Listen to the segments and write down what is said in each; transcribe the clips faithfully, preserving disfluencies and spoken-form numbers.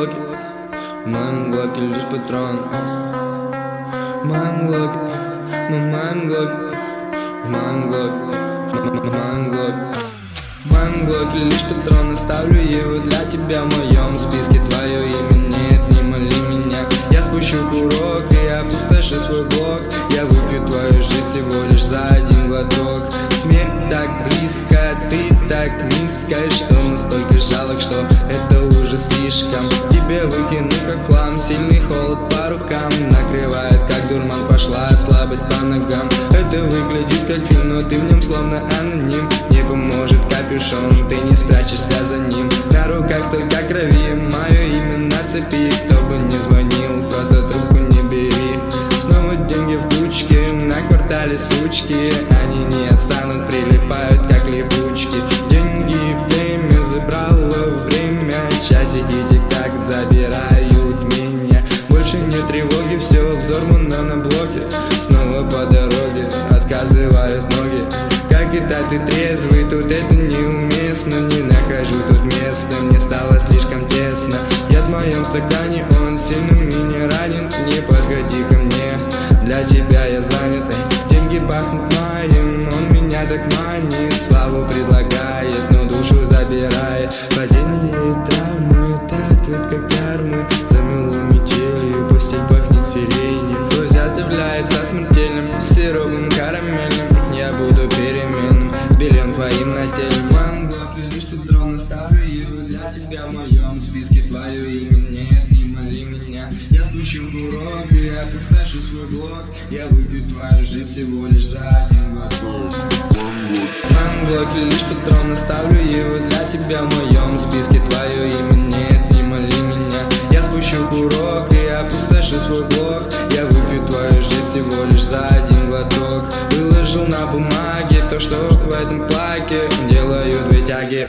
глоке, в моем глоке лишь патрон. В моем глоке, в моем глоке, в моем глоке, в моем глоке. В моем глоке лишь патрон, оставлю его для тебя. В моем списке твое имя нет, не моли меня. Я спущу курок и опустошу свой глок. Я выпью твою жизнь всего лишь за один глоток. Смерть так близко, ты так низко, что настолько жалок, что это уже слишком. Тебе выкину как хлам, сильный холод по рукам накрывает, как дурман, пошла слабость по ногам. Это выглядит как фильм, но ты в нем словно аноним. Не поможет капюшон, ты не спрячешься за ним. На руках столько крови, мое имя на цепи. Кто бы не звонил, просто трубку не бери. Снова деньги в кучке, на квартале сучки. Они не отстанут, прилипают как липучки. Деньги и племя забрало время. Часики тик-так забирают меня. Больше нет тревоги, все взорвано на блоке. Снова по дороге отказывают ноги. Как и так ты трезвый, тут это неуместно. Не нахожу тут места, мне стало слишком тесно. Я в моем стакане, он сильно минерален. Не подходи ко мне, для тебя я занят. Деньги пахнут маем, он меня так манит. Славу предлагает, но душу забирает. Падение и травмы, это ответ как кармы. Замело метелью, постель пахнет сиренью. Друзья является смертельным, с сиропом карамельным. Я буду переменным, с бельем твоим на теле. В моем глоке лишь патрон, оставлю его для тебя. В моем списке твое имя нет, не моли меня. Я спущу курок и опустошу свой блок. Я выпью твою жизнь всего лишь за один глоток. В моем глоке лишь патрон, оставлю его для тебя. В моем списке твое имя нет, не моли меня. Я спущу курок и опустошу свой блок. Я выпью твою жизнь всего лишь за один глоток. Выложил на бумаге то, что в этом плаке. Делаю две тяги,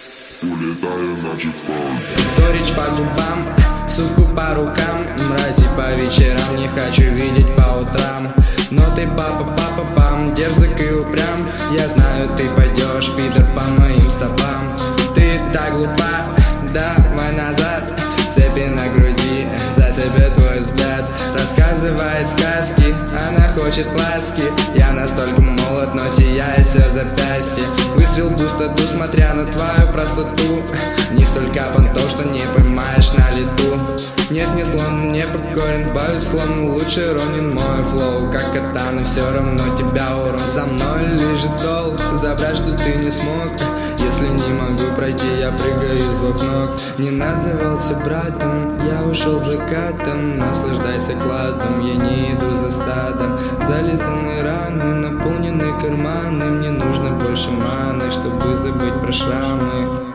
улетаю на джипам. Торич по губам, суку по рукам. Мрази по вечерам, не хочу видеть по утрам. Но ты папа, папа, пам, дерзок и упрям. Я знаю, ты пойдешь, пидор, по моим стопам. Ты так глупа, давай назад. Цепи на груди, за тебя твой взгляд. Рассказывает сказки, она хочет ласки. Я настолько молод, но сияет все запястье. Выстрел в пустоту, смотря на твою простоту. Не столько понтов, что не поймаешь на лету. Нет, не слон, не покорен, баюсь склон. Лучше ронин мой флоу, как катаны. Все равно тебя урон, за мной лежит долг. Забрать, что ты не смог. Если не могу пройти, я прыгаю с двух ног. Не назывался братом, я ушел закатом. Наслаждайся кладом, я не иду за стадом. Зализаны раны, наполнены карманы. Мне нужно больше маны, чтобы забыть про шрамы.